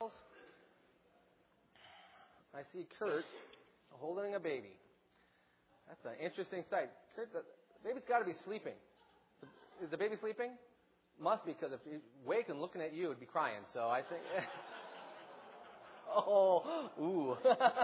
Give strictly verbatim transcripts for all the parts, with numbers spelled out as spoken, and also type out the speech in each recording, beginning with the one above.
I see Kurt holding a baby. That's an interesting sight. Kurt, the baby's got to be sleeping. Is the baby sleeping? Must be, because if he's awake and looking at you, it'd be crying. So I think. oh, ooh.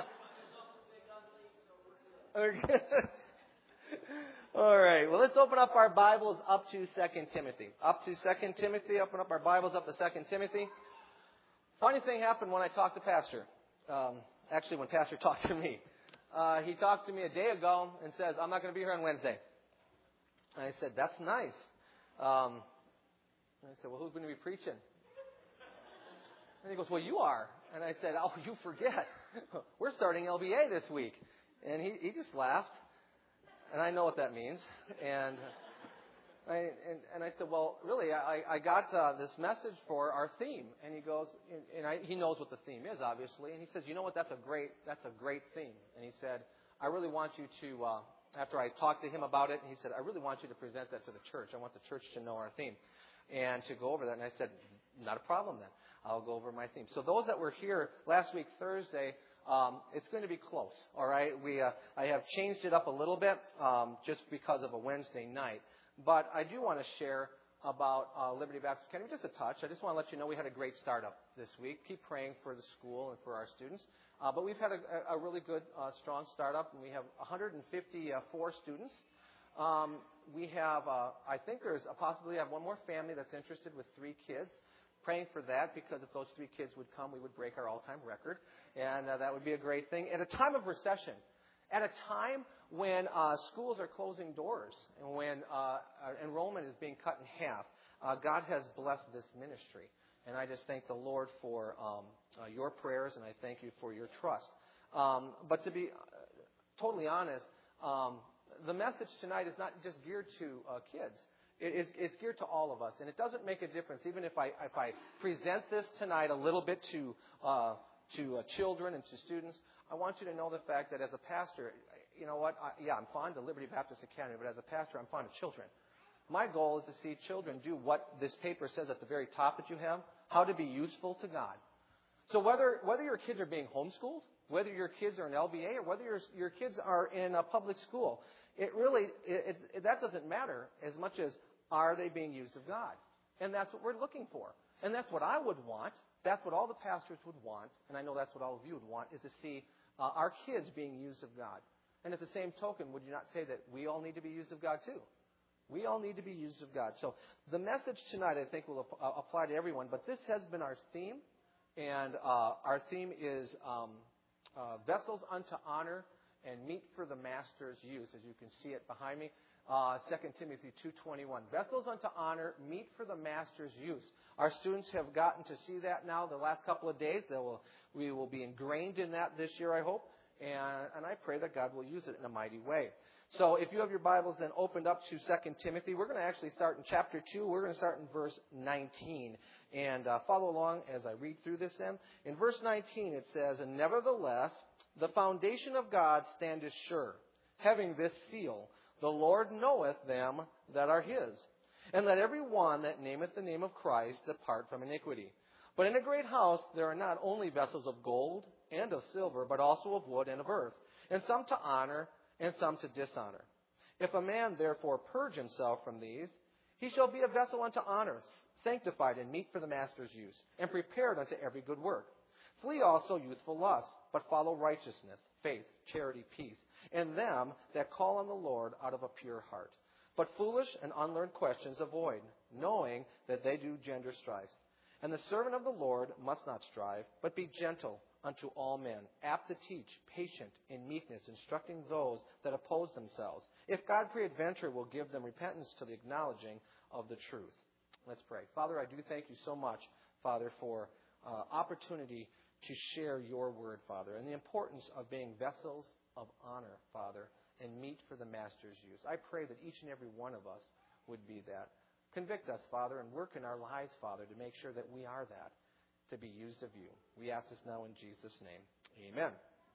All right. Well, let's open up our Bibles up to Second Timothy. Up to Second Timothy. Open up our Bibles up to Second Timothy. Funny thing happened when I talked to Pastor. Um, actually, when Pastor talked to me. Uh, he talked to me a day ago and says, I'm not going to be here on Wednesday. And I said, that's nice. Um, and I said, well, who's going to be preaching? And he goes, well, you are. And I said, oh, you forget. We're starting L B A this week. And he, he just laughed. And I know what that means. And I, and, and I said, well, really, I, I got uh, this message for our theme. And he goes, and I, he knows what the theme is, obviously. And he says, you know what, that's a great, that's a great theme. And he said, I really want you to, uh, after I talked to him about it, he said, I really want you to present that to the church. I want the church to know our theme and to go over that. And I said, not a problem then. I'll go over my theme. So those that were here last week, Thursday, Um, it's going to be close, all right? We, uh, I have changed it up a little bit um, just because of a Wednesday night. But I do want to share about uh, Liberty Baptist Academy just a touch. I just want to let you know we had a great startup this week. Keep praying for the school and for our students. Uh, but we've had a, a really good, uh, strong startup, and we have one hundred fifty-four students. Um, we have, uh, I think there's a possibility I have one more family that's interested with three kids. Praying for that, because if those three kids would come, we would break our all-time record, and uh, that would be a great thing. At a time of recession, at a time when uh, schools are closing doors and when uh, enrollment is being cut in half, uh, God has blessed this ministry. And I just thank the Lord for um, uh, your prayers, and I thank you for your trust. Um, but to be uh, totally honest, um, the message tonight is not just geared to uh, kids. It, it's geared to all of us, and it doesn't make a difference. Even if I if I present this tonight a little bit to uh, to uh, children and to students, I want you to know the fact that as a pastor, you know what? I, yeah, I'm fond of Liberty Baptist Academy, but as a pastor, I'm fond of children. My goal is to see children do what this paper says at the very top that you have: how to be useful to God. So whether whether your kids are being homeschooled, whether your kids are in L B A, or whether your your kids are in a public school, it really it, it, that doesn't matter as much as are they being used of God? And that's what we're looking for. And that's what I would want. That's what all the pastors would want. And I know that's what all of you would want, is to see uh, our kids being used of God. And at the same token, would you not say that we all need to be used of God too? We all need to be used of God. So the message tonight, I think, will ap- apply to everyone. But this has been our theme. And uh, our theme is um, uh, vessels unto honor and meet for the master's use, as you can see it behind me. Uh, Second Timothy two twenty-one. Vessels unto honor, meet for the master's use. Our students have gotten to see that now the last couple of days. They will, we will be ingrained in that this year, I hope. And, and I pray that God will use it in a mighty way. So if you have your Bibles then opened up to Second Timothy, we're going to actually start in chapter two. We're going to start in verse nineteen. And uh, follow along as I read through this then. In verse nineteen it says, And nevertheless, the foundation of God standeth sure, having this seal, The Lord knoweth them that are his. And let every one that nameth the name of Christ depart from iniquity. But in a great house there are not only vessels of gold and of silver, but also of wood and of earth, and some to honor and some to dishonor. If a man therefore purge himself from these, he shall be a vessel unto honor, sanctified and meet for the master's use, and prepared unto every good work. Flee also youthful lusts, but follow righteousness, faith, charity, peace, and them that call on the Lord out of a pure heart. But foolish and unlearned questions avoid, knowing that they do gender strife. And the servant of the Lord must not strive, but be gentle unto all men, apt to teach, patient in meekness, instructing those that oppose themselves, if God peradventure will give them repentance to the acknowledging of the truth. Let's pray. Father, I do thank you so much, Father, for uh, opportunity to share your word, Father, and the importance of being vessels of honor, Father, and meet for the master's use. I pray that each and every one of us would be that. Convict us, Father, and work in our lives, Father, to make sure that we are that, to be used of you. We ask this now in Jesus' name. Amen.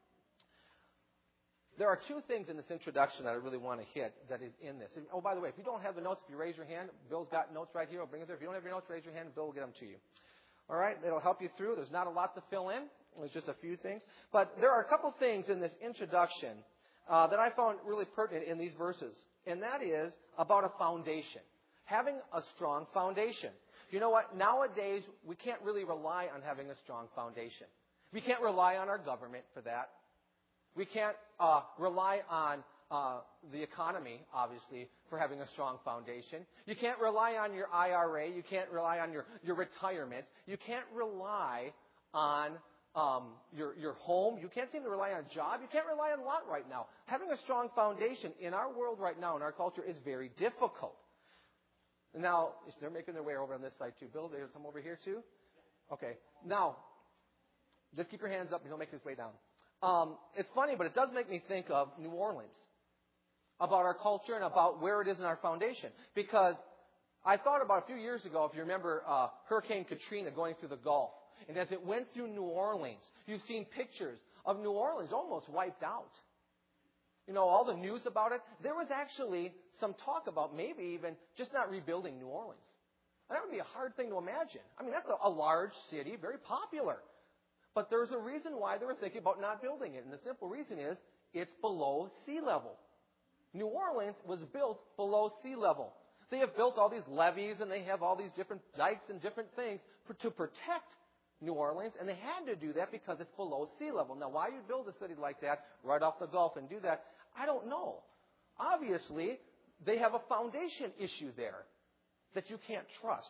There are two things in this introduction that I really want to hit that is in this. Oh, by the way, if you don't have the notes, if you raise your hand, Bill's got notes right here. I'll bring it there. If you don't have your notes, raise your hand, and Bill will get them to you. All right? It'll help you through. There's not a lot to fill in. There's just a few things. But there are a couple things in this introduction uh, that I found really pertinent in these verses. And that is about a foundation. Having a strong foundation. You know what? Nowadays, we can't really rely on having a strong foundation. We can't rely on our government for that. We can't uh, rely on uh, the economy, obviously, for having a strong foundation. You can't rely on your I R A. You can't rely on your, your retirement. You can't rely on um, your, your home. You can't seem to rely on a job. You can't rely on a lot right now. Having a strong foundation in our world right now, in our culture, is very difficult. Now, they're making their way over on this side too. Bill, there's some over here too? Okay. Now, just keep your hands up and he'll make his way down. Um, it's funny, but it does make me think of New Orleans, about our culture and about where it is in our foundation. Because I thought about a few years ago, if you remember uh, Hurricane Katrina going through the Gulf. And as it went through New Orleans, you've seen pictures of New Orleans almost wiped out. You know, all the news about it. There was actually some talk about maybe even just not rebuilding New Orleans. And that would be a hard thing to imagine. I mean, that's a, a large city, very popular. But there's a reason why they were thinking about not building it. And the simple reason is it's below sea level. New Orleans was built below sea level. They have built all these levees and they have all these different dikes and different things to protect New Orleans, and they had to do that because it's below sea level. Now, why you build a city like that right off the Gulf and do that, I don't know. Obviously, they have a foundation issue there that you can't trust.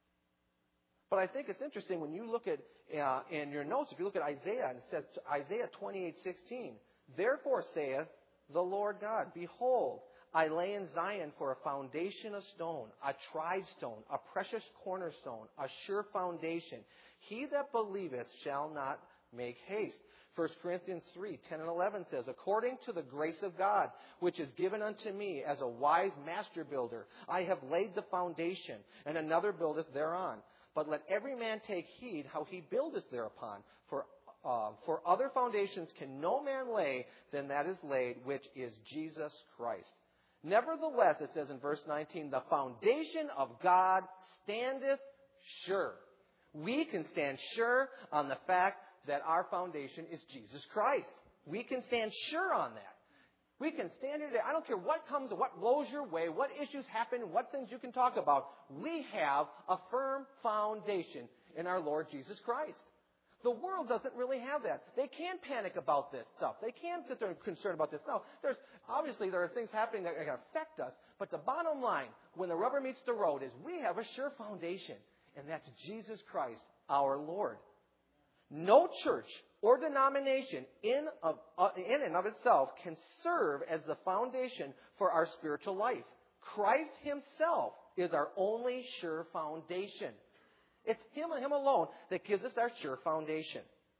But I think it's interesting when you look at, uh, in your notes, if you look at Isaiah, and it says, Isaiah twenty-eight sixteen, therefore saith the Lord God, behold, I lay in Zion for a foundation of stone, a tried stone, a precious cornerstone, a sure foundation. He that believeth shall not make haste. First Corinthians three, ten and eleven says, according to the grace of God, which is given unto me as a wise master builder, I have laid the foundation, and another buildeth thereon. But let every man take heed how he buildeth thereupon. For uh, for other foundations can no man lay than that is laid, which is Jesus Christ. Nevertheless, it says in verse nineteen, the foundation of God standeth sure. We can stand sure on the fact that our foundation is Jesus Christ. We can stand sure on that. We can stand here today. I don't care what comes, what blows your way, what issues happen, what things you can talk about. We have a firm foundation in our Lord Jesus Christ. The world doesn't really have that. They can panic about this stuff. They can sit there and concerned about this. No, there's obviously there are things happening that are going to affect us. But the bottom line, when the rubber meets the road, is we have a sure foundation. And that's Jesus Christ, our Lord. No church or denomination in, of, uh, in and of itself can serve as the foundation for our spiritual life. Christ himself is our only sure foundation. It's him and him alone that gives us our sure foundation.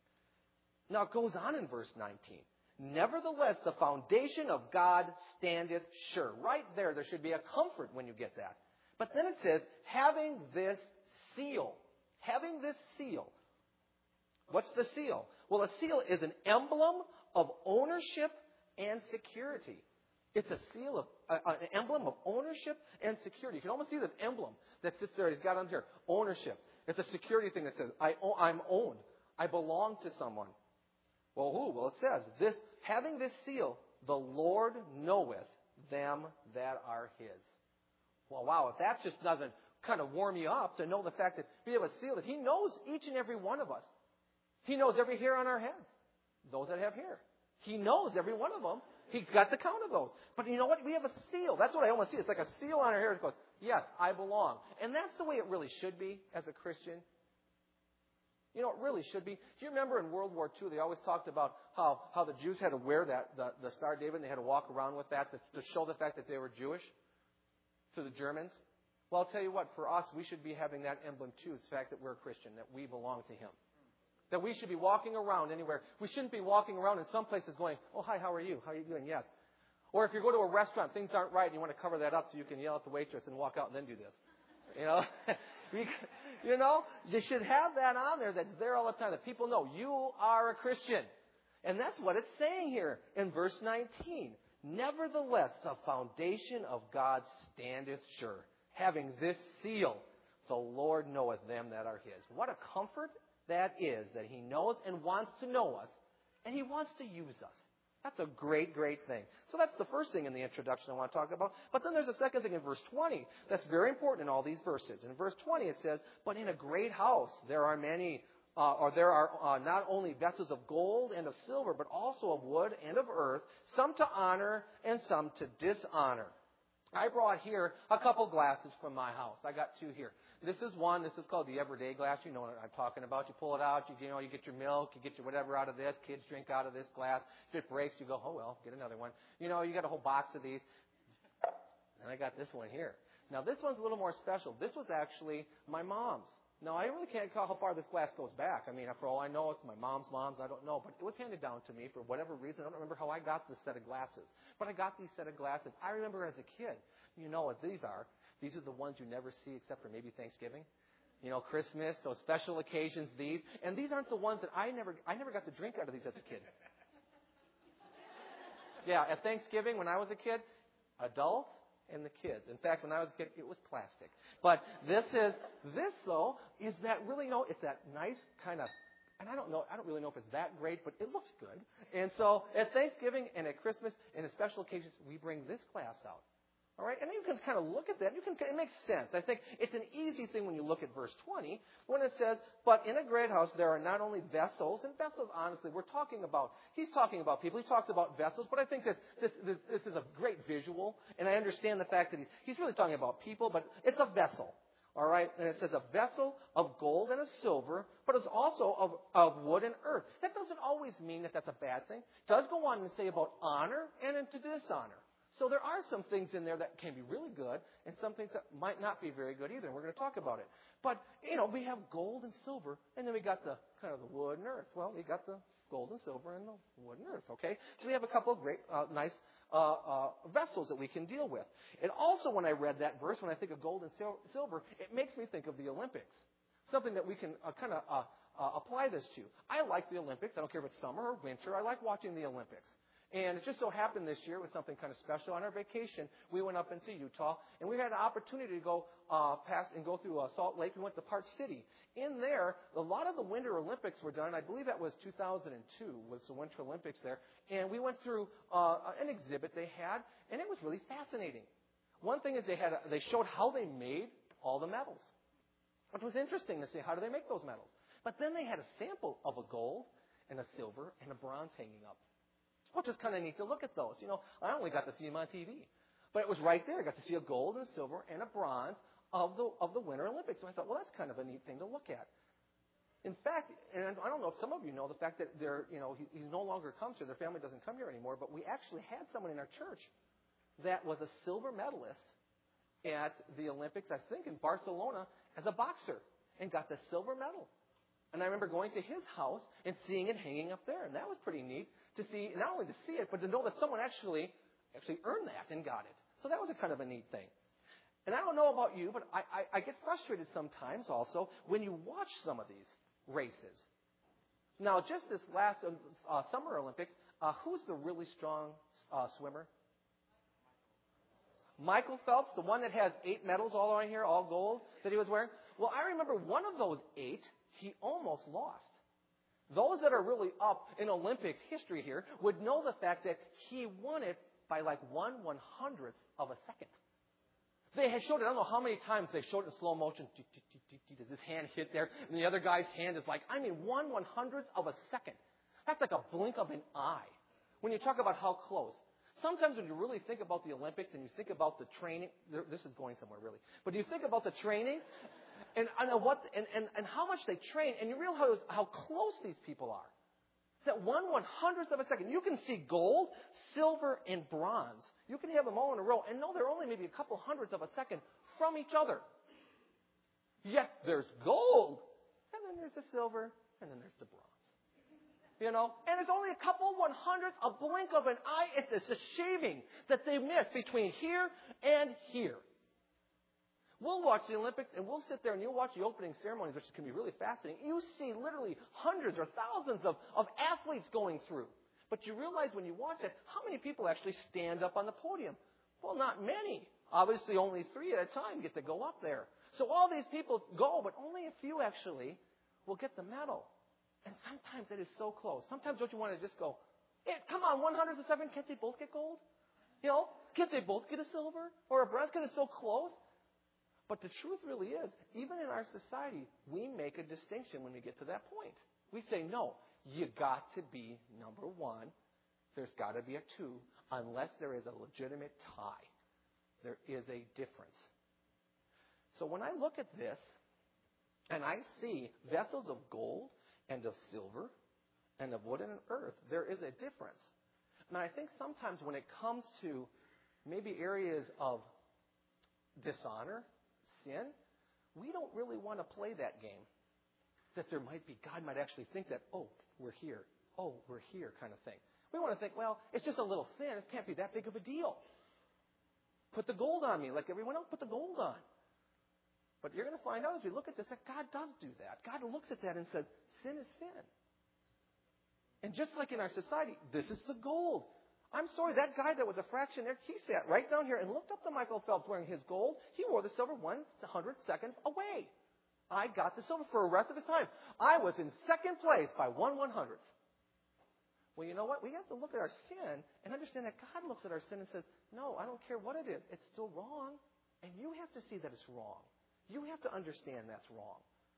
Now it goes on in verse nineteen. Nevertheless, the foundation of God standeth sure. Right there, there should be a comfort when you get that. But then it says, having this seal. Having this seal. What's the seal? Well, a seal is an emblem of ownership and security. It's a seal of, uh, an emblem of ownership and security. You can almost see this emblem that sits there. He's got on here. Ownership. It's a security thing that says, I, I'm owned. I belong to someone. Well, who? Well, it says, this, having this seal, the Lord knoweth them that are his. Well, wow, if that just doesn't kind of warm you up to know the fact that we have a seal that he knows each and every one of us. He knows every hair on our heads, those that have hair. He knows every one of them. He's got the count of those. But you know what? We have a seal. That's what I almost see. It's like a seal on our hair. It goes, yes, I belong. And that's the way it really should be as a Christian. You know, it really should be. Do you remember in World War Two, they always talked about how, how the Jews had to wear that, the, the Star of David, and they had to walk around with that to, to show the fact that they were Jewish to the Germans? Well, I'll tell you what, for us, we should be having that emblem too, the fact that we're a Christian, that we belong to him. That we should be walking around anywhere. We shouldn't be walking around in some places going, oh, hi, how are you? How are you doing? Yes. Or if you go to a restaurant, things aren't right, and you want to cover that up so you can yell at the waitress and walk out and then do this. You know? You know? You should have that on there that's there all the time, that people know you are a Christian. And that's what it's saying here in verse nineteen. Nevertheless, the foundation of God standeth sure, having this seal. The Lord knoweth them that are his. What a comfort that is, that he knows and wants to know us, and he wants to use us. That's a great, great thing. So that's the first thing in the introduction I want to talk about. But then there's a second thing in verse twenty that's very important in all these verses. In verse twenty it says, but in a great house there are many, uh, or there are uh, not only vessels of gold and of silver, but also of wood and of earth, some to honor and some to dishonor. I brought here a couple glasses from my house. I got two here. This is one. This is called the everyday glass. You know what I'm talking about. You pull it out. You, you know, you get your milk. You get your whatever out of this. Kids drink out of this glass. If it breaks, you go, oh, well, get another one. You know, you got a whole box of these. And I got this one here. Now, this one's a little more special. This was actually my mom's. Now, I really can't tell how far this glass goes back. I mean, for all I know, it's my mom's mom's. I don't know. But it was handed down to me for whatever reason. I don't remember how I got this set of glasses. But I got these set of glasses. I remember as a kid, you know what these are. These are the ones you never see except for maybe Thanksgiving. You know, Christmas, those special occasions, these. And these aren't the ones that I never, I never got to drink out of these as a kid. Yeah, at Thanksgiving when I was a kid, adults and the kids. In fact, when I was a kid, it was plastic. But this is, this though, is that really, you know, it's that nice kind of, and I don't know, I don't really know if it's that great, but it looks good. And so at Thanksgiving and at Christmas and at special occasions, we bring this glass out. All right, and you can kind of look at that. You can, it makes sense. I think it's an easy thing when you look at verse twenty when it says, but in a great house there are not only vessels, and vessels, honestly, we're talking about, he's talking about people. He talks about vessels, but I think that this, this, this is a great visual, and I understand the fact that he's, he's really talking about people, but it's a vessel. All right, and it says a vessel of gold and of silver, but it's also of, of wood and earth. That doesn't always mean that that's a bad thing. It does go on to say about honor and into dishonor. So there are some things in there that can be really good and some things that might not be very good either. And we're going to talk about it. But, you know, we have gold and silver, and then we got the kind of the wood and earth. Well, we got the gold and silver and the wood and earth, okay? So we have a couple of great, uh, nice uh, uh, vessels that we can deal with. And also when I read that verse, when I think of gold and sil- silver, it makes me think of the Olympics, something that we can uh, kind of uh, uh, apply this to. I like the Olympics. I don't care if it's summer or winter. I like watching the Olympics. And it just so happened this year was something kind of special. On our vacation, we went up into Utah, and we had an opportunity to go uh, past and go through uh, Salt Lake. We went to Park City. In there, a lot of the Winter Olympics were done. I believe that was two thousand two was the Winter Olympics there. And we went through uh, an exhibit they had, and it was really fascinating. One thing is they had a, they showed how they made all the medals. It was interesting to see how do they make those medals. But then they had a sample of a gold and a silver and a bronze hanging up. Which is kind of neat to look at those. You know, I only got to see them on T V. But it was right there. I got to see a gold and a silver and a bronze of the of the Winter Olympics. So I thought, well, that's kind of a neat thing to look at. In fact, and I don't know if some of you know the fact that they're, you know, he, he no longer comes here. Their family doesn't come here anymore. But we actually had someone in our church that was a silver medalist at the Olympics, I think, in Barcelona as a boxer and got the silver medal. And I remember going to his house and seeing it hanging up there. And that was pretty neat to see, not only to see it, but to know that someone actually actually earned that and got it. So that was a kind of a neat thing. And I don't know about you, but I, I, I get frustrated sometimes also when you watch some of these races. Now, just this last uh, Summer Olympics, uh, who's the really strong uh, swimmer? Michael Phelps, the one that has eight medals all around here, all gold, that he was wearing. Well, I remember one of those eight, he almost lost. Those that are really up in Olympics history here would know the fact that he won it by like one one hundredth of a second. They had showed it, I don't know how many times they showed it in slow motion. Does his hand hit there? And the other guy's hand is like, I mean, one one hundredth of a second. That's like a blink of an eye. When you talk about how close. Sometimes when you really think about the Olympics and you think about the training, this is going somewhere really, but you think about the training and, and, what, and, and, and how much they train, and you realize how close these people are. It's that one one hundredth of a second. You can see gold, silver, and bronze. You can have them all in a row and know they're only maybe a couple hundredths of a second from each other. Yet there's gold, and then there's the silver, and then there's the bronze. You know, and it's only a couple one hundredths, a blink of an eye. It's a shaving that they miss between here and here. We'll watch the Olympics, and we'll sit there and you'll watch the opening ceremonies, which can be really fascinating. You see literally hundreds or thousands of, of athletes going through. But you realize when you watch it, how many people actually stand up on the podium? Well, not many. Obviously, only three at a time get to go up there. So all these people go, but only a few actually will get the medal. And sometimes it is so close. Sometimes don't you want to just go, hey, come on, one hundred to seven, can't they both get gold? You know, can't they both get a silver or a bronze? Because it's so close. But the truth really is, even in our society, we make a distinction when we get to that point. We say, no, you got to be number one. There's got to be a two, unless there is a legitimate tie. There is a difference. So when I look at this, and I see vessels of gold and of silver and of wood and earth, there is a difference. And I think sometimes when it comes to maybe areas of dishonor, sin, we don't really want to play that game. That there might be, God might actually think that, oh, we're here. Oh, we're here kind of thing. We want to think, well, it's just a little sin. It can't be that big of a deal. Put the gold on me like everyone else put the gold on. But you're going to find out as we look at this that God does do that. God looks at that and says, sin is sin. And just like in our society, this is the gold. I'm sorry, that guy that was a fractionaire, he sat right down here and looked up to Michael Phelps wearing his gold. He wore the silver one hundred seconds away. I got the silver for the rest of his time. I was in second place by one one hundredth. Well, you know what? We have to look at our sin and understand that God looks at our sin and says, no, I don't care what it is. It's still wrong. And you have to see that it's wrong. You have to understand that's wrong.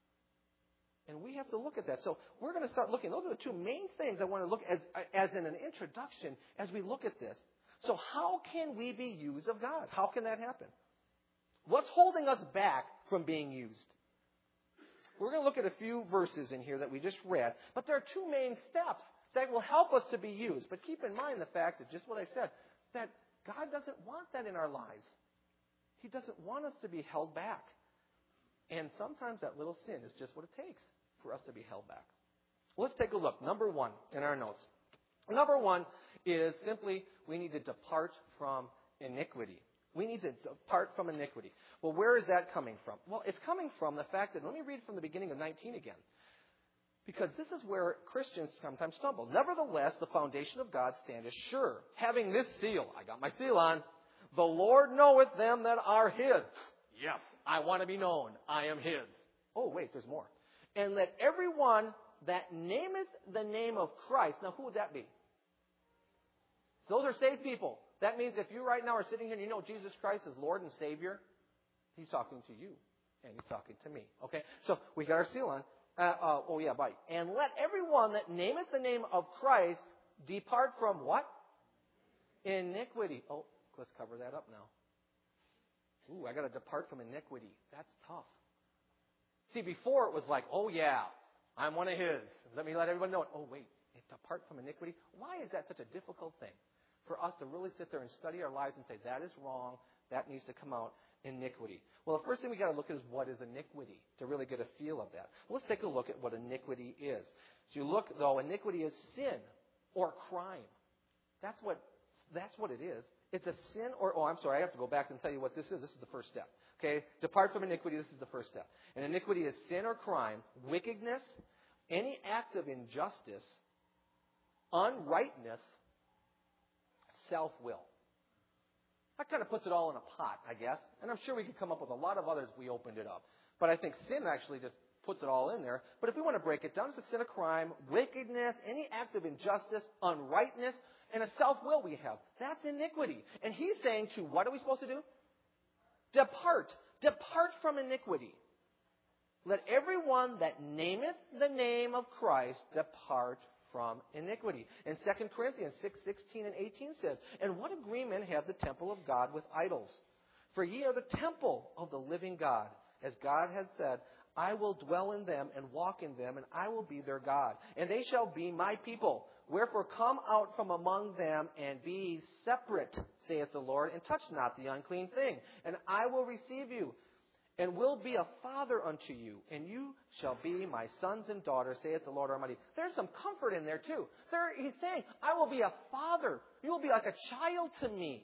And we have to look at that. So we're going to start looking. Those are the two main things I want to look at as, as in an introduction as we look at this. So how can we be used of God? How can that happen? What's holding us back from being used? We're going to look at a few verses in here that we just read. But there are two main steps that will help us to be used. But keep in mind the fact that, just what I said, that God doesn't want that in our lives. He doesn't want us to be held back. And sometimes that little sin is just what it takes for us to be held back. Let's take a look. Number one in our notes. Number one is simply we need to depart from iniquity. We need to depart from iniquity. Well, where is that coming from? Well, it's coming from the fact that, let me read from the beginning of nineteen again. Because this is where Christians sometimes stumble. Nevertheless, the foundation of God standeth sure, having this seal. I got my seal on. The Lord knoweth them that are His. Yes, I want to be known. I am His. Oh, wait, there's more. And let everyone that nameth the name of Christ. Now, who would that be? Those are saved people. That means if you right now are sitting here and you know Jesus Christ is Lord and Savior, He's talking to you. And He's talking to me. Okay? So, we got our seal on. Uh, uh, oh, yeah, bye. And let everyone that nameth the name of Christ depart from what? Iniquity. Oh, let's cover that up now. Ooh, I got to depart from iniquity. That's tough. See, before it was like, oh, yeah, I'm one of His. Let me let everyone know it. Oh, wait, depart from iniquity. Why is that such a difficult thing for us to really sit there and study our lives and say, that is wrong, that needs to come out? Iniquity. Well, the first thing we got to look at is what is iniquity to really get a feel of that. Let's take a look at what iniquity is. So you look, though, iniquity is sin or crime. That's what that's what it is. It's a sin or, oh, I'm sorry, I have to go back and tell you what this is. This is the first step. Okay? Depart from iniquity. This is the first step. And iniquity is sin or crime, wickedness, any act of injustice, unrightness, self-will. That kind of puts it all in a pot, I guess. And I'm sure we could come up with a lot of others if we opened it up. But I think sin actually just puts it all in there. But if we want to break it down, it's a sin of crime, wickedness, any act of injustice, unrightness, and a self-will we have. That's iniquity. And He's saying to, what are we supposed to do? Depart. Depart from iniquity. Let everyone that nameth the name of Christ depart from iniquity. And Second Corinthians six, sixteen and eighteen says, and what agreement hath the temple of God with idols? For ye are the temple of the living God. As God has said, I will dwell in them and walk in them, and I will be their God. And they shall be my people. Wherefore come out from among them and be separate, saith the Lord, and touch not the unclean thing. And I will receive you, and will be a father unto you, and you shall be my sons and daughters, saith the Lord Almighty. There's some comfort in there too. There, He's saying, I will be a father. You will be like a child to me.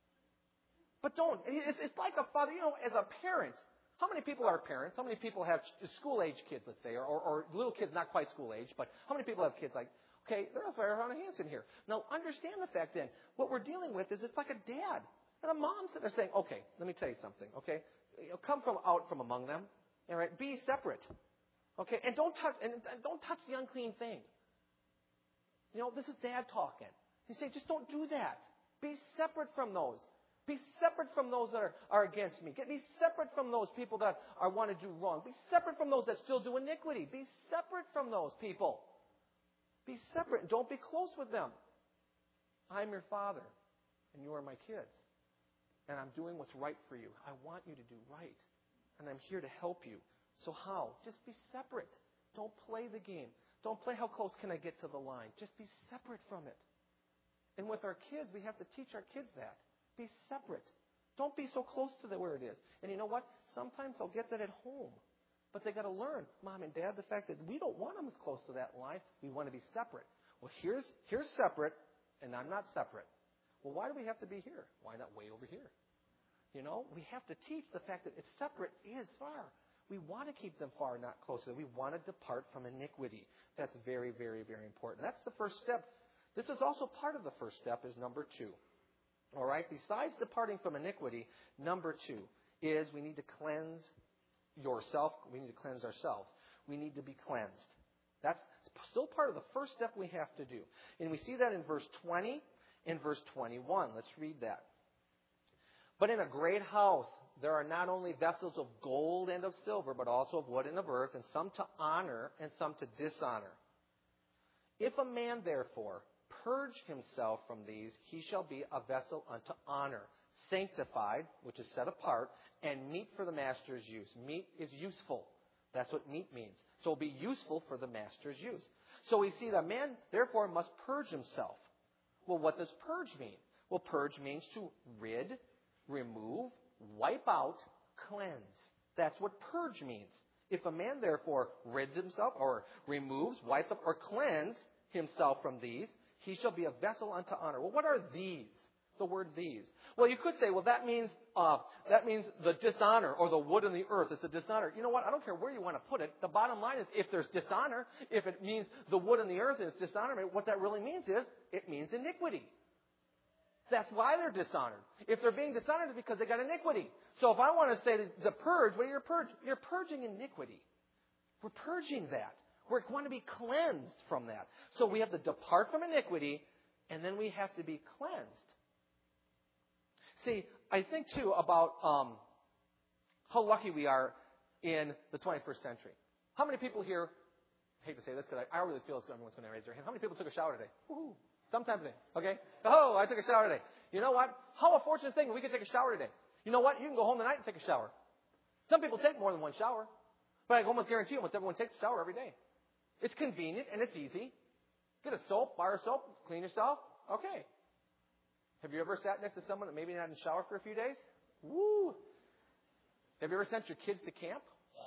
But don't, it's, it's like a father, you know, as a parent. How many people are parents? How many people have school-age kids, let's say, or, or, or little kids, not quite school-age, but how many people have kids like, okay, there's a fair amount of hands in here. Now, understand the fact then, what we're dealing with is it's like a dad and a mom sitting there saying, okay, let me tell you something, okay? you know, come from out from among them. All right, be separate. Okay, and don't touch and don't touch the unclean thing. You know, this is Dad talking. He say, just don't do that. Be separate from those. Be separate from those that are, are against me. Get me separate from those people that are want to do wrong. Be separate from those that still do iniquity. Be separate from those people. Be separate and don't be close with them. I'm your father, and you are my kids. And I'm doing what's right for you. I want you to do right. And I'm here to help you. So how? Just be separate. Don't play the game. Don't play how close can I get to the line. Just be separate from it. And with our kids, we have to teach our kids that. Be separate. Don't be so close to the, where it is. And you know what? Sometimes they'll get that at home. But they got to learn, Mom and Dad, the fact that we don't want them as close to that line. We want to be separate. Well, here's here's separate, and I'm not separate. Well, why do we have to be here? Why not way over here? You know, we have to teach the fact that it's separate is far. We want to keep them far, not closer. We want to depart from iniquity. That's very, very, very important. That's the first step. This is also part of the first step is number two. All right? Besides departing from iniquity, number two is we need to cleanse yourself. We need to cleanse ourselves. We need to be cleansed. That's still part of the first step we have to do. And we see that in verse twenty and verse twenty-one. Let's read that. But in a great house there are not only vessels of gold and of silver, but also of wood and of earth, and some to honor and some to dishonor. If a man therefore purge himself from these, he shall be a vessel unto honor, sanctified, which is set apart, and meet for the master's use. Meat is useful. That's what meat means. So be useful for the master's use. So we see that man, therefore, must purge himself. Well, what does purge mean? Well, purge means to rid, remove, wipe out, cleanse. That's what purge means. If a man, therefore, rids himself or removes, wipes up, or cleanse himself from these, he shall be a vessel unto honor. Well, what are these? The word these. Well, you could say, well, that means uh, that means the dishonor or the wood and the earth. It's a dishonor. You know what? I don't care where you want to put it. The bottom line is if there's dishonor, if it means the wood and the earth and it's dishonor, what that really means is it means iniquity. That's why they're dishonored. If they're being dishonored, it's because they got iniquity. So if I want to say the purge, what are you purge? You're purging iniquity. We're purging that. We're going to be cleansed from that. So we have to depart from iniquity, and then we have to be cleansed. See, I think, too, about um, how lucky we are in the twenty-first century. How many people here, I hate to say this because I, I really feel it's everyone's going to raise their hand. How many people took a shower today? Woo-hoo. Sometime today, okay? Oh, I took a shower today. You know what? How a fortunate thing we could take a shower today. You know what? You can go home tonight and take a shower. Some people take more than one shower. But I can almost guarantee almost everyone takes a shower every day. It's convenient and it's easy. Get a soap, bar soap, clean yourself. Okay. Have you ever sat next to someone that maybe not in the shower for a few days? Woo! Have you ever sent your kids to camp?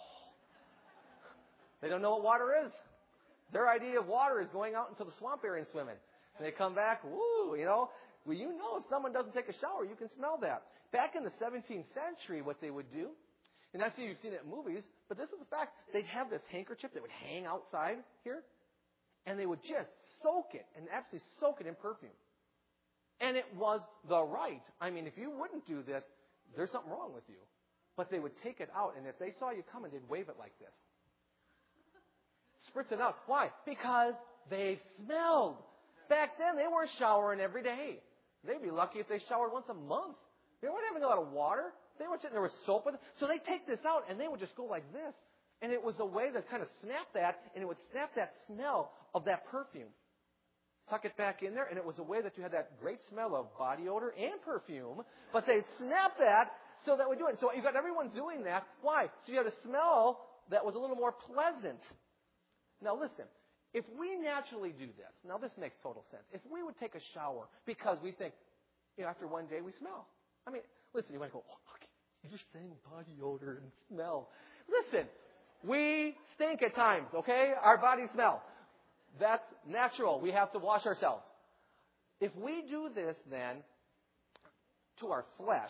They don't know what water is. Their idea of water is going out into the swamp area and swimming. And they come back, woo, you know. Well, you know if someone doesn't take a shower, you can smell that. Back in the seventeenth century, what they would do, and I see you've seen it in movies, but this is the fact, they'd have this handkerchief that would hang outside here, and they would just soak it, and actually soak it in perfume. And it was the right. I mean, if you wouldn't do this, there's something wrong with you. But they would take it out, and if they saw you coming, they'd wave it like this. Spritz it out. Why? Because they smelled. Back then, they weren't showering every day. They'd be lucky if they showered once a month. They weren't having a lot of water. They weren't sitting there with soap with it. So they take this out, and they would just go like this. And it was a way to kind of snap that, and it would snap that smell of that perfume. Tuck it back in there, and it was a way that you had that great smell of body odor and perfume, but they'd snap that so that we do it. So you got everyone doing that. Why? So you had a smell that was a little more pleasant. Now listen, if we naturally do this, now this makes total sense. If we would take a shower because we think, you know, after one day we smell. I mean, listen, you might go, oh, look, you're saying body odor and smell. Listen, we stink at times, okay? Our bodies smell. That's natural. We have to wash ourselves. If we do this then to our flesh,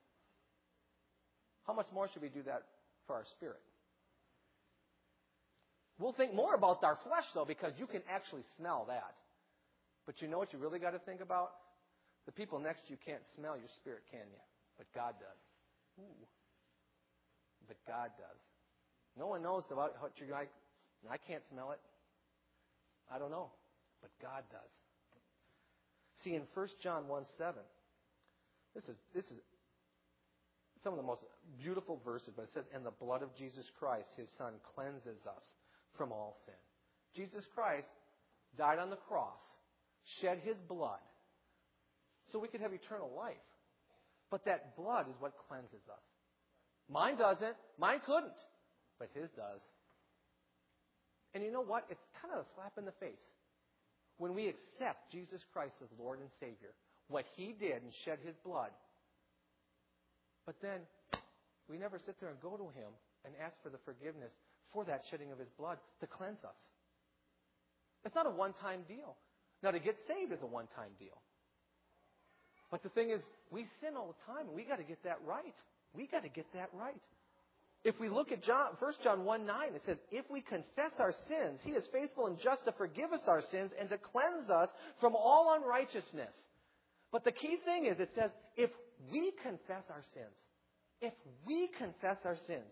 how much more should we do that for our spirit? We'll think more about our flesh, though, because you can actually smell that. But you know what you really got to think about? The people next to you can't smell your spirit, can you? But God does. Ooh. but God does. No one knows about what you're like. I can't smell it. I don't know, but God does. See, in First John one seven, this is this is some of the most beautiful verses, but it says, "And the blood of Jesus Christ, His Son, cleanses us from all sin." Jesus Christ died on the cross, shed His blood, so we could have eternal life. But that blood is what cleanses us. Mine doesn't. Mine couldn't. But His does. And you know what? It's kind of a slap in the face. When we accept Jesus Christ as Lord and Savior, what He did and shed His blood, but then we never sit there and go to Him and ask for the forgiveness for that shedding of His blood to cleanse us. It's not a one-time deal. Now, to get saved is a one-time deal. But the thing is, we sin all the time, and we got to get that right. We got to get that right. If we look at John, First John one nine, it says, "If we confess our sins, He is faithful and just to forgive us our sins and to cleanse us from all unrighteousness." But the key thing is, it says, if we confess our sins, if we confess our sins,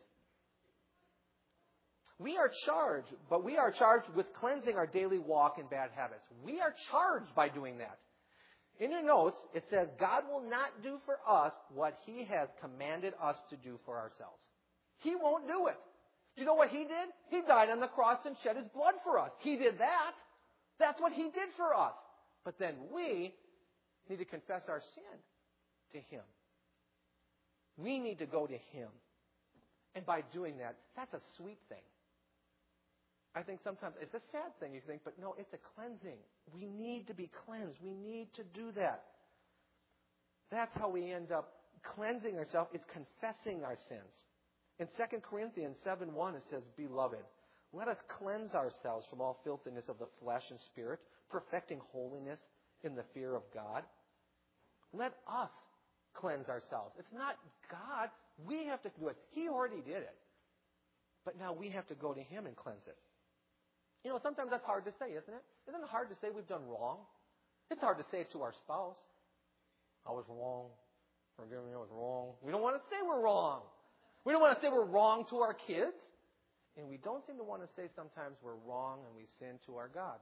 we are charged, but we are charged with cleansing our daily walk and bad habits. We are charged by doing that. In your notes, it says, God will not do for us what He has commanded us to do for ourselves. He won't do it. Do you know what He did? He died on the cross and shed His blood for us. He did that. That's what He did for us. But then we need to confess our sin to Him. We need to go to Him. And by doing that, that's a sweet thing. I think sometimes it's a sad thing, you think, but no, it's a cleansing. We need to be cleansed. We need to do that. That's how we end up cleansing ourselves, is confessing our sins. In Second Corinthians seven one, it says, "Beloved, let us cleanse ourselves from all filthiness of the flesh and spirit, perfecting holiness in the fear of God." Let us cleanse ourselves. It's not God. We have to do it. He already did it. But now we have to go to Him and cleanse it. You know, sometimes that's hard to say, isn't it? Isn't it hard to say we've done wrong? It's hard to say it to our spouse. I was wrong. Forgive me, I was wrong. We don't want to say we're wrong. We don't want to say we're wrong to our kids. And we don't seem to want to say sometimes we're wrong and we sin to our God.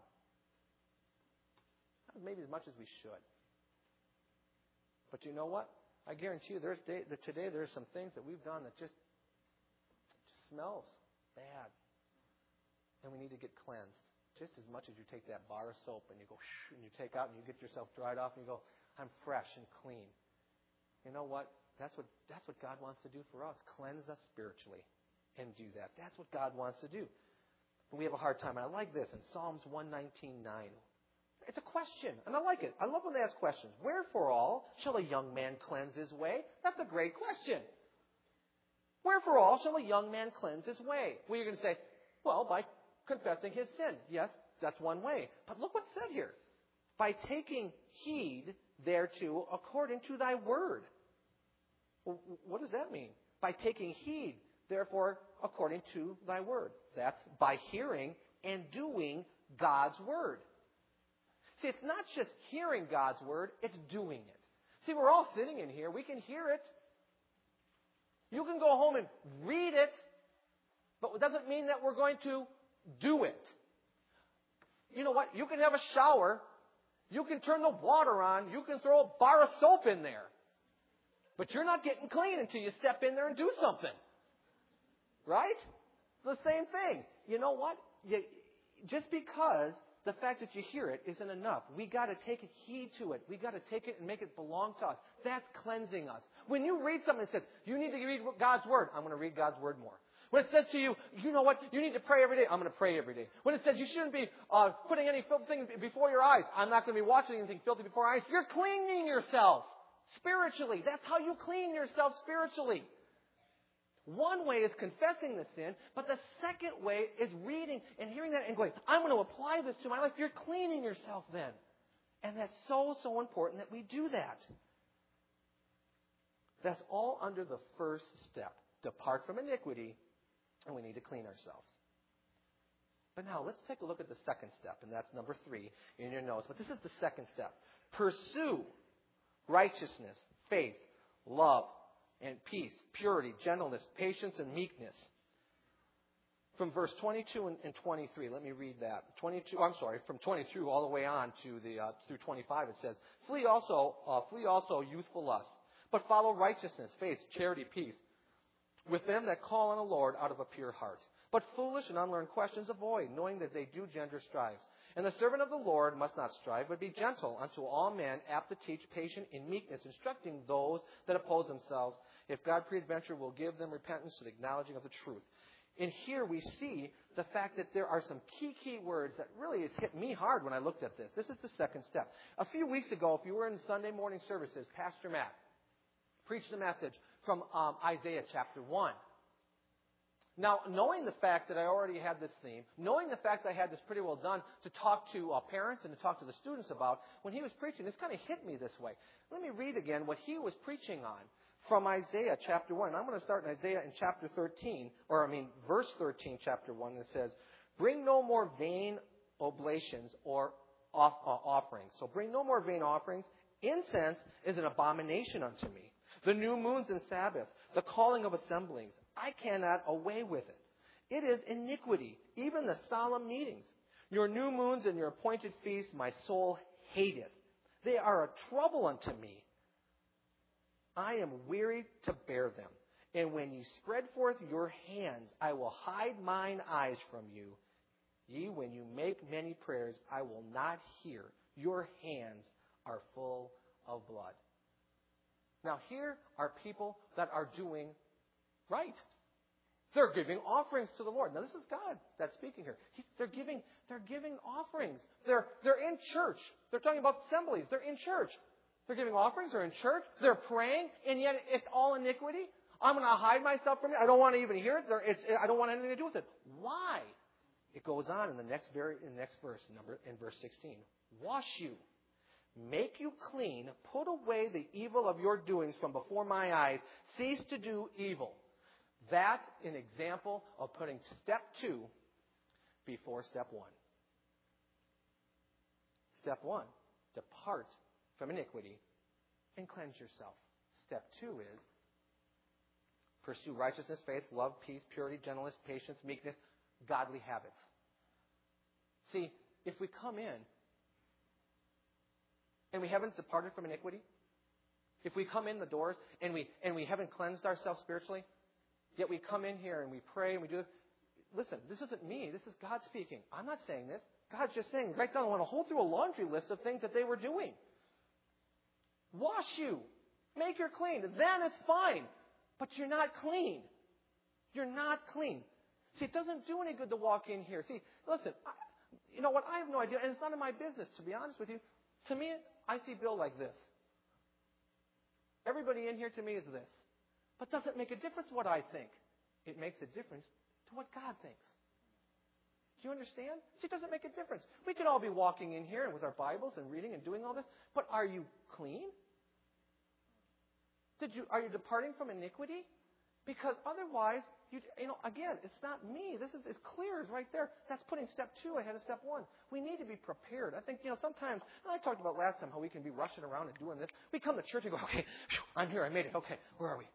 Maybe as much as we should. But you know what? I guarantee you there's day, that today there's some things that we've done that just, just smells bad. And we need to get cleansed. Just as much as you take that bar of soap and you go, shh, and you take out and you get yourself dried off and you go, I'm fresh and clean. You know what? That's what that's what God wants to do for us. Cleanse us spiritually and do that. That's what God wants to do. And we have a hard time. And I like this in Psalms one nineteen nine. It's a question, and I like it. I love when they ask questions. Wherefore all shall a young man cleanse his way? That's a great question. Wherefore all shall a young man cleanse his way? Well, you're going to say, well, by confessing his sin. Yes, that's one way. But look what's said here. By taking heed thereto according to thy word. Well, what does that mean? By taking heed, therefore, according to thy word. That's by hearing and doing God's word. See, it's not just hearing God's word, it's doing it. See, we're all sitting in here. We can hear it. You can go home and read it, but it doesn't mean that we're going to do it. You know what? You can have a shower. You can turn the water on. You can throw a bar of soap in there. But you're not getting clean until you step in there and do something. Right? The same thing. You know what? You, just because the fact that you hear it isn't enough. We got to take heed to it. We got to take it and make it belong to us. That's cleansing us. When you read something that says, you need to read God's word, I'm going to read God's word more. When it says to you, you know what, you need to pray every day, I'm going to pray every day. When it says you shouldn't be uh, putting any filthy things before your eyes, I'm not going to be watching anything filthy before our eyes. You're cleaning yourself spiritually. That's how you clean yourself spiritually. One way is confessing the sin, but the second way is reading and hearing that and going, I'm going to apply this to my life. You're cleaning yourself then. And that's so, so important that we do that. That's all under the first step. Depart from iniquity, and we need to clean ourselves. But now let's take a look at the second step, and that's number three in your notes. But this is the second step. Pursue righteousness, faith, love, and peace, purity, gentleness, patience, and meekness. From verse twenty-two and twenty-three, let me read that. twenty-two, I'm sorry, from twenty-two all the way on to the uh, through twenty-five, it says, "Flee also, uh, flee also youthful lust, but follow righteousness, faith, charity, peace, with them that call on the Lord out of a pure heart. But foolish and unlearned questions avoid, knowing that they do gender strives. And the servant of the Lord must not strive, but be gentle unto all men, apt to teach, patient in meekness, instructing those that oppose themselves. If God peradventure will give them repentance to the acknowledging of the truth." And here we see the fact that there are some key, key words that really has hit me hard when I looked at this. This is the second step. A few weeks ago, if you were in Sunday morning services, Pastor Matt preached a message from um, Isaiah chapter one. Now, knowing the fact that I already had this theme, knowing the fact that I had this pretty well done to talk to uh, parents and to talk to the students about, when he was preaching, this kind of hit me this way. Let me read again what he was preaching on from Isaiah chapter one. I'm going to start in Isaiah in chapter thirteen, or I mean verse thirteen, chapter one, that says, "Bring no more vain oblations or off, uh, offerings." So bring no more vain offerings. "Incense is an abomination unto me. The new moons and Sabbath, the calling of assemblies, I cannot away with it. It is iniquity, even the solemn meetings. Your new moons and your appointed feasts my soul hateth. They are a trouble unto me. I am weary to bear them. And when ye spread forth your hands, I will hide mine eyes from you. Ye, when you make many prayers, I will not hear. Your hands are full of blood." Now here are people that are doing right. They're giving offerings to the Lord. Now this is God that's speaking here. He, they're giving, they're giving offerings. They're, they're in church. They're talking about assemblies. They're in church. They're giving offerings. They're in church. They're praying, and yet it's all iniquity. I'm going to hide myself from it. I don't want to even hear it. It's, I don't want anything to do with it. Why? It goes on in the next very, in the next verse, number in verse sixteen. "Wash you, make you clean, put away the evil of your doings from before my eyes. Cease to do evil." That's an example of putting step two before step one. Step one, depart from iniquity and cleanse yourself. Step two is pursue righteousness, faith, love, peace, purity, gentleness, patience, meekness, godly habits. See, if we come in and we haven't departed from iniquity, if we come in the doors and we and we haven't cleansed ourselves spiritually, yet we come in here and we pray and we do this. Listen, this isn't me. This is God speaking. I'm not saying this. God's just saying, right down, I want to hold through a laundry list of things that they were doing. Wash you. Make you clean. Then it's fine. But you're not clean. You're not clean. See, it doesn't do any good to walk in here. See, listen, I, you know what? I have no idea, and it's none of my business, to be honest with you. To me, I see Bill like this. Everybody in here to me is this. But does it make a difference what I think? It makes a difference to what God thinks. Do you understand? See, it doesn't make a difference. We can all be walking in here with our Bibles and reading and doing all this, but are you clean? Did you, are you departing from iniquity? Because otherwise, you, you know, again, it's not me. This is as clear as right there. That's putting step two ahead of step one. We need to be prepared. I think, you know, sometimes, and I talked about last time how we can be rushing around and doing this. We come to church and go, okay, I'm here, I made it. Okay, where are we?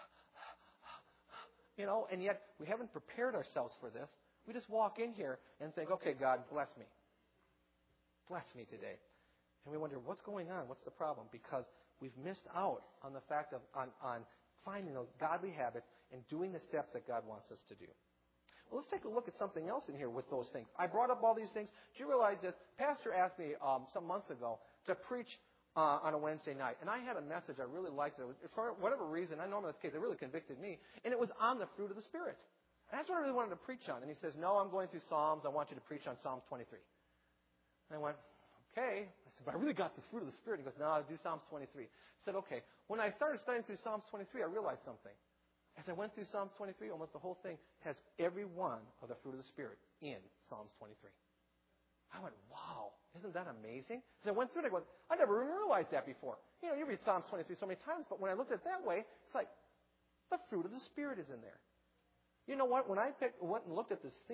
You know, and yet we haven't prepared ourselves for this. We just walk in here and think, okay, God, bless me. Bless me today. And we wonder, what's going on? What's the problem? Because we've missed out on the fact of on, on finding those godly habits and doing the steps that God wants us to do. Well, let's take a look at something else in here with those things. I brought up all these things. Do you realize this? Pastor asked me um, some months ago to preach uh, on a Wednesday night. And I had a message I really liked. It was, for whatever reason, I know in this case, it really convicted me. And it was on the fruit of the Spirit. And that's what I really wanted to preach on. And he says, no, I'm going through Psalms. I want you to preach on Psalms twenty-three. And I went, okay. I said, but I really got this fruit of the Spirit. He goes, no, I'll do Psalms twenty-three. I said, okay. When I started studying through Psalms twenty-three, I realized something. As I went through Psalms twenty-three, almost the whole thing has every one of the fruit of the Spirit in Psalms twenty-three. I went, wow, isn't that amazing? As I went through it, I went, I never even realized that before. You know, you read Psalms twenty-three so many times, but when I looked at it that way, it's like the fruit of the Spirit is in there. You know what? When I picked, went and looked at this theme,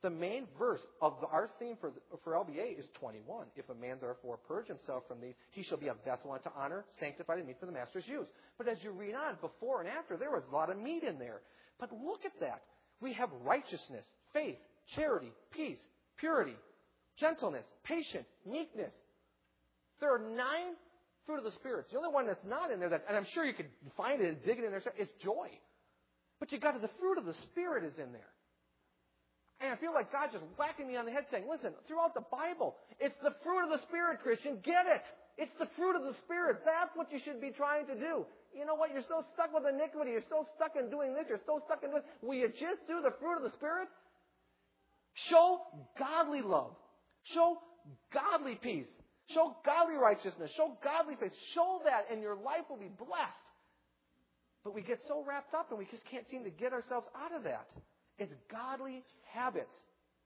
The main verse of the, our theme for, for L B A is twenty-one. If a man therefore purge himself from these, he shall be a vessel unto honor, sanctified and meet for the master's use. But as you read on, before and after, there was a lot of meat in there. But look at that. We have righteousness, faith, charity, peace, purity, gentleness, patience, meekness. There are nine fruit of the Spirit. The only one that's not in there, that, and I'm sure you could find it and dig it in there, is joy. But you got to, the fruit of the Spirit is in there. And I feel like God just whacking me on the head saying, listen, throughout the Bible, it's the fruit of the Spirit, Christian. Get it. It's the fruit of the Spirit. That's what you should be trying to do. You know what? You're so stuck with iniquity. You're so stuck in doing this. You're so stuck in this. Will you just do the fruit of the Spirit? Show godly love. Show godly peace. Show godly righteousness. Show godly faith. Show that and your life will be blessed. But we get so wrapped up and we just can't seem to get ourselves out of that. It's godly habits.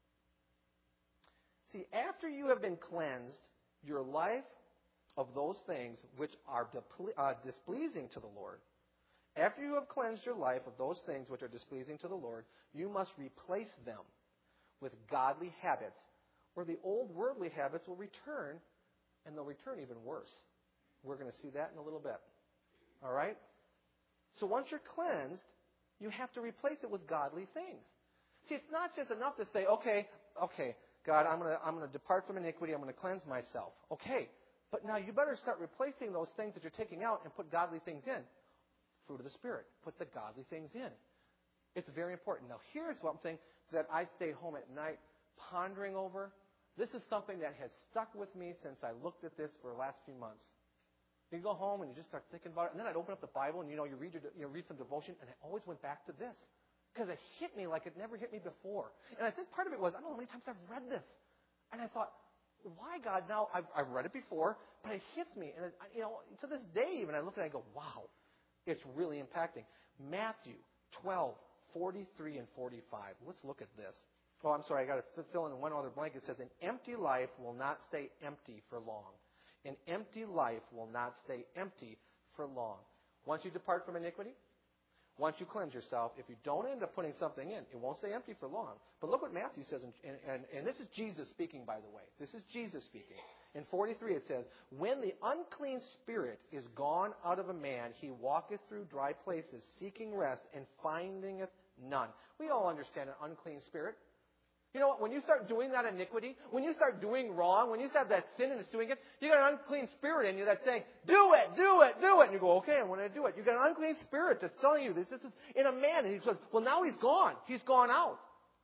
See, after you have been cleansed, your life of those things which are deple- uh, displeasing to the Lord, after you have cleansed your life of those things which are displeasing to the Lord, you must replace them with godly habits, or the old worldly habits will return, and they'll return even worse. We're going to see that in a little bit. All right? So once you're cleansed, you have to replace it with godly things. See, it's not just enough to say, okay, okay, God, I'm going to I'm going to depart from iniquity. I'm going to cleanse myself. Okay, but now you better start replacing those things that you're taking out and put godly things in. Fruit of the Spirit. Put the godly things in. It's very important. Now, here's one thing that I stay home at night pondering over. This is something that has stuck with me since I looked at this for the last few months. You go home and you just start thinking about it, and then I'd open up the Bible and you know you read your, you know, read some devotion, and I always went back to this because it hit me like it never hit me before. And I think part of it was I don't know how many times I've read this, and I thought, why God? Now I've, I've read it before, but it hits me, and it, you know to this day even I look at it and I go, wow, it's really impacting. Matthew twelve forty-three and forty-five. Let's look at this. Oh, I'm sorry, I got to fill in one other blank. It says, an empty life will not stay empty for long. An empty life will not stay empty for long. Once you depart from iniquity, once you cleanse yourself, if you don't end up putting something in, it won't stay empty for long. But look what Matthew says, and, and, and this is Jesus speaking, by the way. This is Jesus speaking. In forty-three it says, when the unclean spirit is gone out of a man, he walketh through dry places, seeking rest, and findeth none. We all understand an unclean spirit. You know what? When you start doing that iniquity, when you start doing wrong, when you have that sin and it's doing it, you got an unclean spirit in you that's saying, do it, do it, do it. And you go, okay, I want to do it. You got an unclean spirit that's telling you this. This is in a man. And he says, well, now he's gone. He's gone out.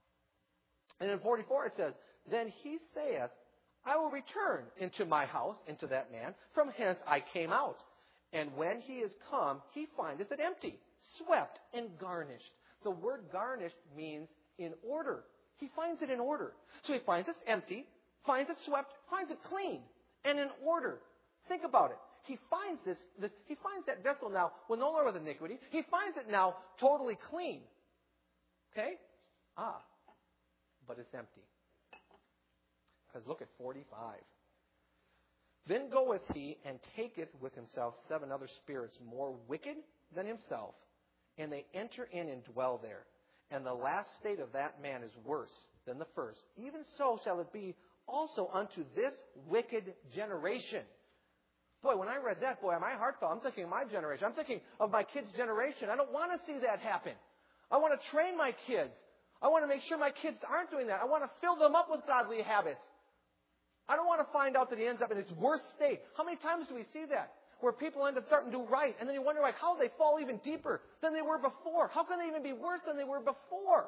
And in forty-four it says, then he saith, I will return into my house, into that man, from hence I came out. And when he is come, he findeth it empty, swept, and garnished. The word garnished means in order. He finds it in order. So he finds it empty, finds it swept, finds it clean, and in order. Think about it. He finds this, this he finds that vessel now, well, no longer with iniquity. He finds it now totally clean. Okay? Ah, but it's empty. Because look at forty-five. Then goeth he and taketh with himself seven other spirits more wicked than himself, and they enter in and dwell there. And the last state of that man is worse than the first. Even so shall it be also unto this wicked generation. Boy, when I read that, boy, my heart fell. I'm thinking of my generation. I'm thinking of my kids' generation. I don't want to see that happen. I want to train my kids. I want to make sure my kids aren't doing that. I want to fill them up with godly habits. I don't want to find out that he ends up in its worst state. How many times do we see that? Where people end up starting to do right, and then you wonder like how they fall even deeper than they were before. How can they even be worse than they were before?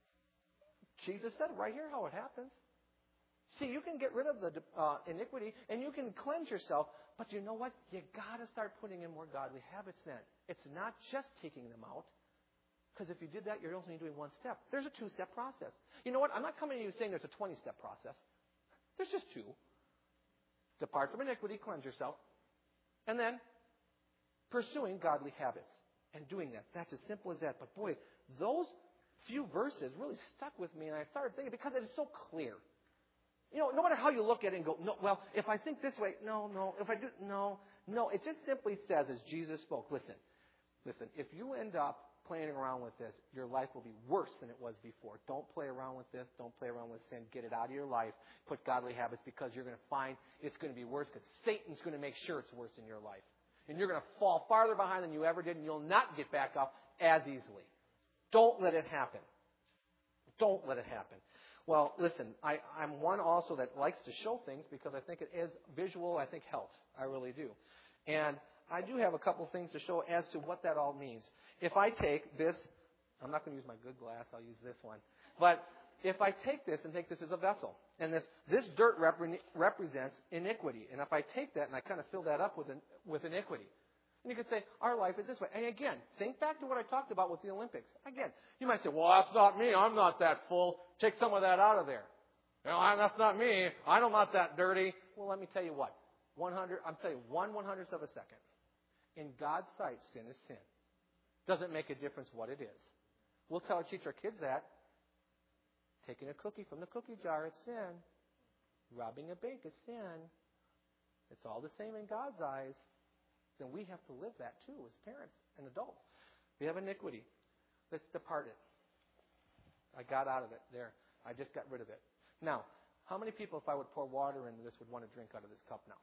Jesus said right here how it happens. See, you can get rid of the uh, iniquity, and you can cleanse yourself, but you know what? You got to start putting in more godly habits then. It's not just taking them out, because if you did that, you're only doing one step. There's a two-step process. You know what? I'm not coming to you saying there's a twenty-step process. There's just two. Depart from iniquity, cleanse yourself. And then pursuing godly habits and doing that. That's as simple as that. But boy, those few verses really stuck with me, and I started thinking because it is so clear. You know, no matter how you look at it and go, no, well, if I think this way, no, no. If I do, no, no. It just simply says, as Jesus spoke, listen, listen, if you end up playing around with this, your life will be worse than it was before. Don't play around with this. Don't play around with sin. Get it out of your life. Put godly habits, because you're going to find it's going to be worse, because Satan's going to make sure it's worse in your life. And you're going to fall farther behind than you ever did, and you'll not get back up as easily. Don't let it happen. Don't let it happen. Well, listen, I, I'm one also that likes to show things, because I think it is visual, I think helps. I really do. And I do have a couple things to show as to what that all means. If I take this, I'm not going to use my good glass, I'll use this one. But if I take this and take this as a vessel, and this, this dirt repre- represents iniquity, and if I take that and I kind of fill that up with, an, with iniquity, and you could say, our life is this way. And again, think back to what I talked about with the Olympics. Again, you might say, well, that's not me, I'm not that full, take some of that out of there. You know, that's not me, I'm not that dirty. Well, let me tell you what, one hundred, I'm telling you, one one hundredth of a second. In God's sight, sin is sin. Doesn't make a difference what it is. We'll tell, teach our kids that. Taking a cookie from the cookie jar is sin. Robbing a bank is sin. It's all the same in God's eyes. Then we have to live that too as parents and adults. We have iniquity. Let's depart it. I got out of it. There. I just got rid of it. Now, how many people, if I would pour water into this, would want to drink out of this cup now?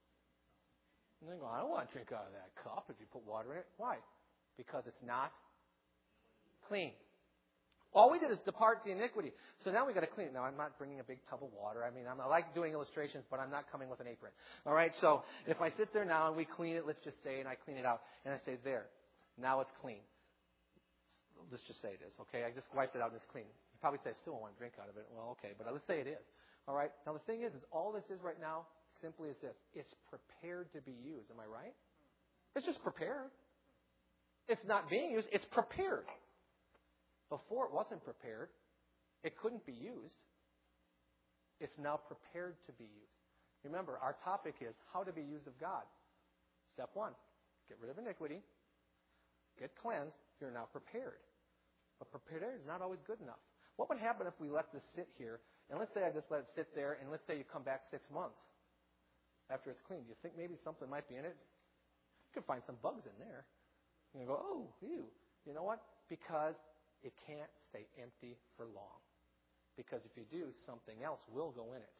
And they go, I don't want to drink out of that cup if you put water in it. Why? Because it's not clean. All we did is depart the iniquity. So now we've got to clean it. Now, I'm not bringing a big tub of water. I mean, I'm, I like doing illustrations, but I'm not coming with an apron. All right? So if I sit there now and we clean it, let's just say, and I clean it out, and I say, there, now it's clean. Let's just say it is, okay? I just wiped it out and it's clean. You probably say, I still don't want to drink out of it. Well, okay, but let's say it is. All right? Now, the thing is, is all this is right now simply is this. It's prepared to be used. Am I right? It's just prepared. It's not being used. It's prepared. Before it wasn't prepared. It couldn't be used. It's now prepared to be used. Remember, our topic is how to be used of God. Step one, get rid of iniquity. Get cleansed. You're now prepared. But prepared is not always good enough. What would happen if we let this sit here, and let's say I just let it sit there, and let's say you come back six months after it's clean. Do you think maybe something might be in it? You could find some bugs in there. You go, oh, ew. You know what? Because it can't stay empty for long. Because if you do, something else will go in it.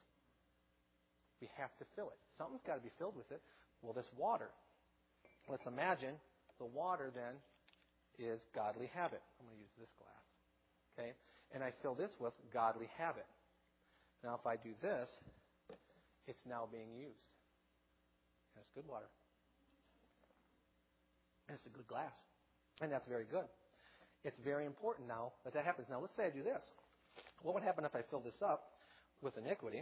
We have to fill it. Something's got to be filled with it. Well, this water. Let's imagine the water then is godly habit. I'm going to use this glass. Okay? And I fill this with godly habit. Now, if I do this, it's now being used. That's good water. It's a good glass. And that's very good. It's very important now that that happens. Now, let's say I do this. What would happen if I fill this up with iniquity?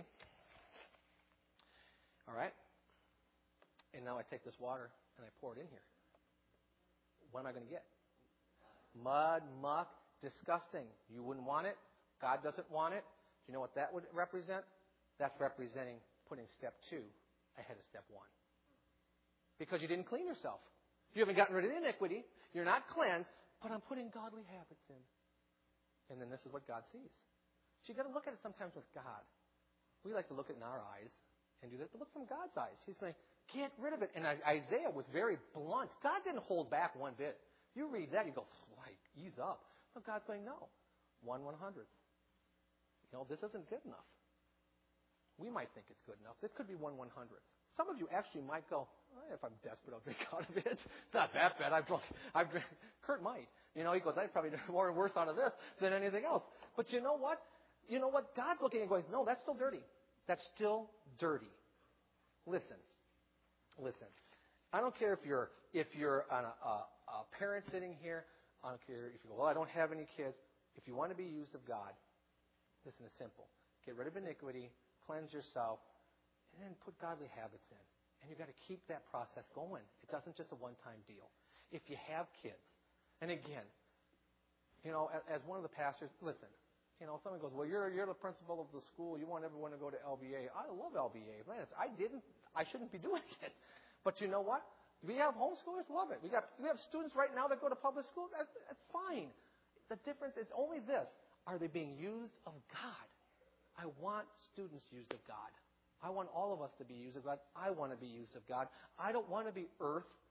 All right? And now I take this water and I pour it in here. What am I going to get? Mud, muck, disgusting. You wouldn't want it. God doesn't want it. Do you know what that would represent? That's representing putting step two ahead of step one. Because you didn't clean yourself. You haven't gotten rid of iniquity. You're not cleansed. But I'm putting godly habits in. And then this is what God sees. So you've got to look at it sometimes with God. We like to look at it in our eyes and do that. But look from God's eyes. He's going, get rid of it. And Isaiah was very blunt. God didn't hold back one bit. You read that, you go, like, ease up. But God's going, no. One one hundredth. You know, this isn't good enough. We might think it's good enough. This could be one one hundredth. Some of you actually might go, oh, if I'm desperate, I'll drink out of it. It's not that bad. I've drunk, I've drank. Kurt might. You know, he goes, I'd probably do more and worse out of this than anything else. But you know what? You know what? God's looking and going, no, that's still dirty. That's still dirty. Listen. Listen. I don't care if you're if you're a, a, a parent sitting here. I don't care if you go, well, I don't have any kids. If you want to be used of God, listen, it's simple. Get rid of iniquity, cleanse yourself, and then put godly habits in. And you've got to keep that process going. It doesn't just a one-time deal. If you have kids, and again, you know, as, as one of the pastors, listen, you know, someone goes, well, you're you're the principal of the school. You want everyone to go to L B A. I love L B A. Man, I didn't. I shouldn't be doing it. But you know what? We have homeschoolers. Love it. We got we have students right now that go to public school. That's, that's fine. The difference is only this: are they being used of God? I want students used of God. I want all of us to be used of God. I want to be used of God. I don't want to be earth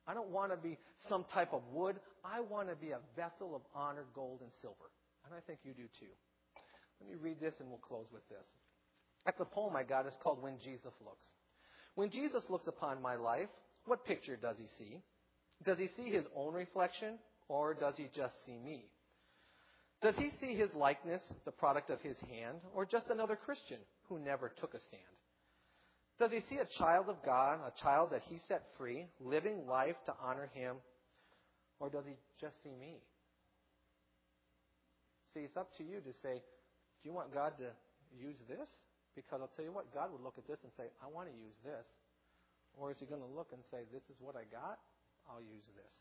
I don't want to be some type of wood. I want to be a vessel of honor, gold, and silver. And I think you do too. Let me read this and we'll close with this. That's a poem I got. It's called When Jesus Looks. When Jesus looks upon my life, what picture does he see? Does he see his own reflection, or does he just see me? Does he see his likeness, the product of his hand, or just another Christian who never took a stand? Does he see a child of God, a child that he set free, living life to honor him, or does he just see me? See, it's up to you to say, do you want God to use this? Because I'll tell you what, God would look at this and say, I want to use this. Or is he going to look and say, this is what I got, I'll use this?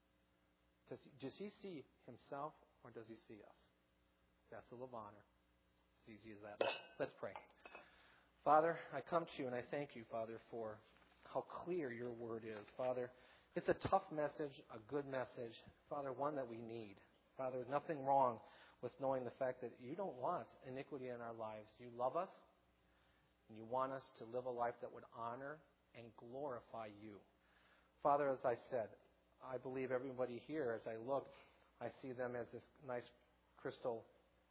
Does, does he see himself, or does he see us? Vessel of honor. It's easy as that. Let's pray. Father, I come to you and I thank you, Father, for how clear your word is. Father, it's a tough message, a good message. Father, one that we need. Father, there's nothing wrong with knowing the fact that you don't want iniquity in our lives. You love us, and you want us to live a life that would honor and glorify you. Father, as I said, I believe everybody here, as I look, I see them as this nice crystal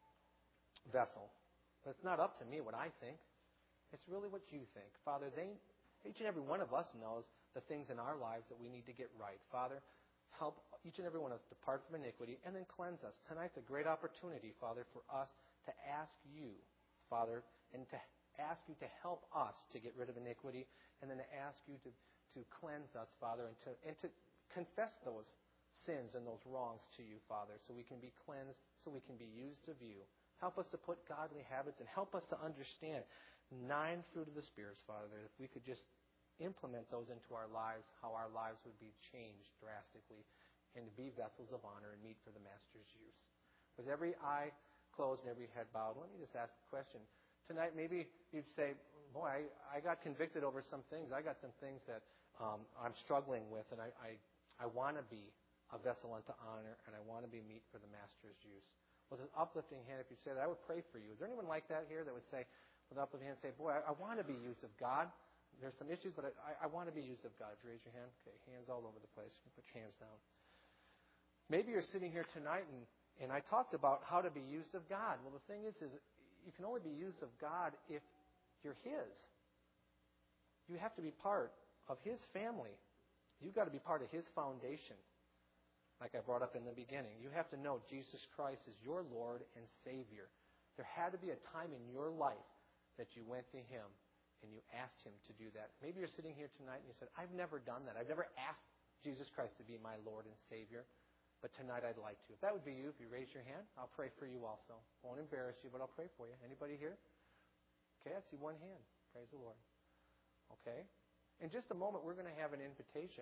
vessel. But it's not up to me what I think. It's really what you think. Father, they, each and every one of us knows the things in our lives that we need to get right. Father, help each and every one of us depart from iniquity and then cleanse us. Tonight's a great opportunity, Father, for us to ask you, Father, and to ask you to help us to get rid of iniquity, and then to ask you to, to cleanse us, Father, and to, and to confess those sins and those wrongs to you, Father, so we can be cleansed, so we can be used of you. Help us to put godly habits, and help us to understand nine fruit of the spirits, Father, that if we could just implement those into our lives, how our lives would be changed drastically, and to be vessels of honor and meet for the Master's use. With every eye closed and every head bowed, let me just ask a question. Tonight, maybe you'd say, boy, I, I got convicted over some things. I got some things that um, I'm struggling with, and I, I, I want to be a vessel unto honor, and I want to be meet for the Master's use. With an uplifting hand, if you say that, I would pray for you. Is there anyone like that here that would say, with an uplifting hand, say, boy, I, I want to be used of God. There's some issues, but I, I want to be used of God. If you raise your hand, okay, hands all over the place. You can put your hands down. Maybe you're sitting here tonight, and, and I talked about how to be used of God. Well, the thing is, is you can only be used of God if you're His. You have to be part of His family. You've got to be part of His foundation, like I brought up in the beginning. You have to know Jesus Christ is your Lord and Savior. There had to be a time in your life that you went to Him and you asked Him to do that. Maybe you're sitting here tonight and you said, I've never done that. I've never asked Jesus Christ to be my Lord and Savior. But tonight I'd like to. If that would be you, if you raise your hand, I'll pray for you also. Won't embarrass you, but I'll pray for you. Anybody here? Okay, I see one hand. Praise the Lord. Okay. In just a moment, we're going to have an invitation.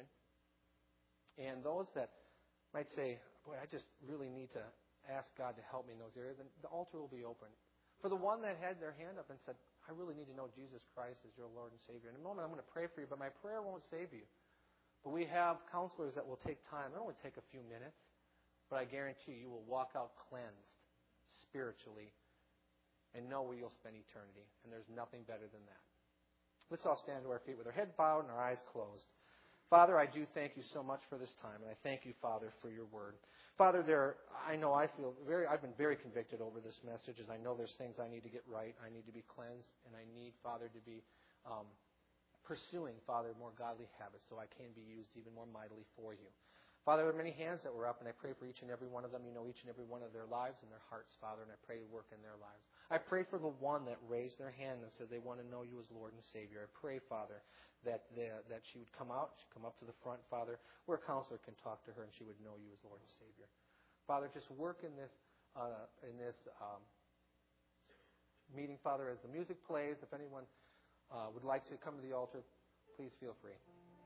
And those that might say, boy, I just really need to ask God to help me in those areas, and the altar will be open. For the one that had their hand up and said, I really need to know Jesus Christ as your Lord and Savior. In a moment, I'm going to pray for you, but my prayer won't save you. But we have counselors that will take time. It'll only take a few minutes, but I guarantee you, you will walk out cleansed spiritually and know where you'll spend eternity. And there's nothing better than that. Let's all stand to our feet with our head bowed and our eyes closed. Father, I do thank you so much for this time, and I thank you, Father, for your word. Father, there, I know I feel very, I've been very convicted over this message, as I know there's things I need to get right. I need to be cleansed, and I need, Father, to be um, pursuing, Father, more godly habits so I can be used even more mightily for you. Father, there are many hands that were up, and I pray for each and every one of them. You know each and every one of their lives and their hearts, Father, and I pray to work in their lives. I pray for the one that raised their hand and said they want to know you as Lord and Savior. I pray, Father, that the, that she would come out, she'd come up to the front, Father, where a counselor can talk to her and she would know you as Lord and Savior. Father, just work in this uh, in this um, meeting, Father, as the music plays. If anyone uh, would like to come to the altar, please feel free.